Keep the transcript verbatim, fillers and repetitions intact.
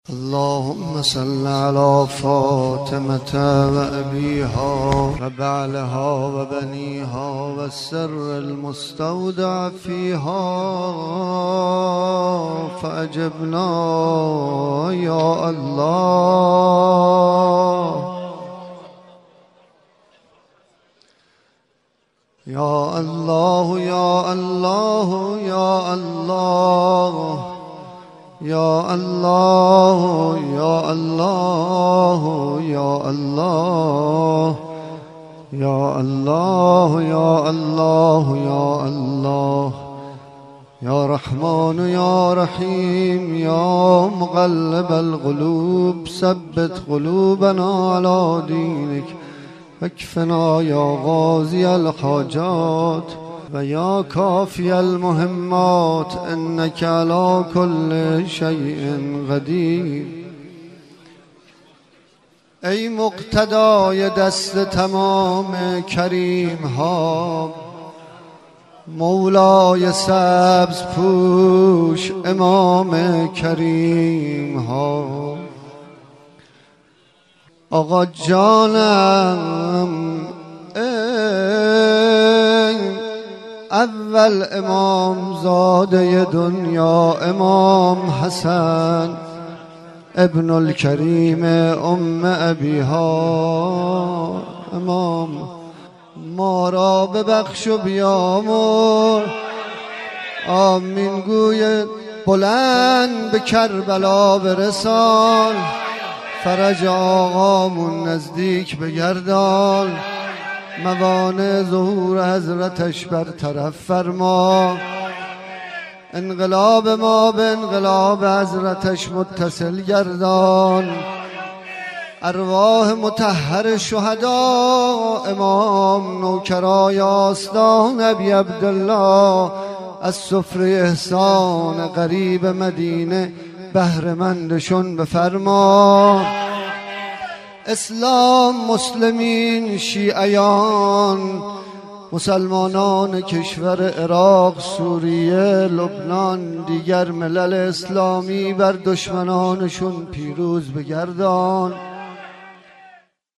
اللهم صل على فاطمة وأبيها وبعلها وبنيها والسر المستودع فيها فأجبنا يا الله يا الله يا الله يا الله يا الله يا الله يا الله يا الله يا الله يا الله يا رحمن يا رحيم يا مقلب القلوب ثبت قلوبنا على دينك واكفنا يا غازي الحاجات ويا كافي المهمات إنك على كل شيء قدير. ای مقتدای دست تمام کریم ها، مولای سبز پوش امام کریم ها، آقا جانم اول امام زاده دنیا امام حسن ابن الکریم ام ابیها، امام ما را ببخش و بیامرز. آمین گوی بلند به کربلا برسان، فرج آقامون نزدیک بگردان، موانع ظهور حضرتش برطرف فرما، انقلاب ما به انقلاب حضرتش متصل گردان. ارواح مطهر شهدا امام نوکرای آستان ابی عبدالله از سفره احسان غریب مدینه بهره‌مندشون بفرما. اسلام، مسلمین، شیعیان، مسلمانان کشور عراق، سوریه، لبنان، دیگر ملل اسلامی بر دشمنانشون پیروز بگردان.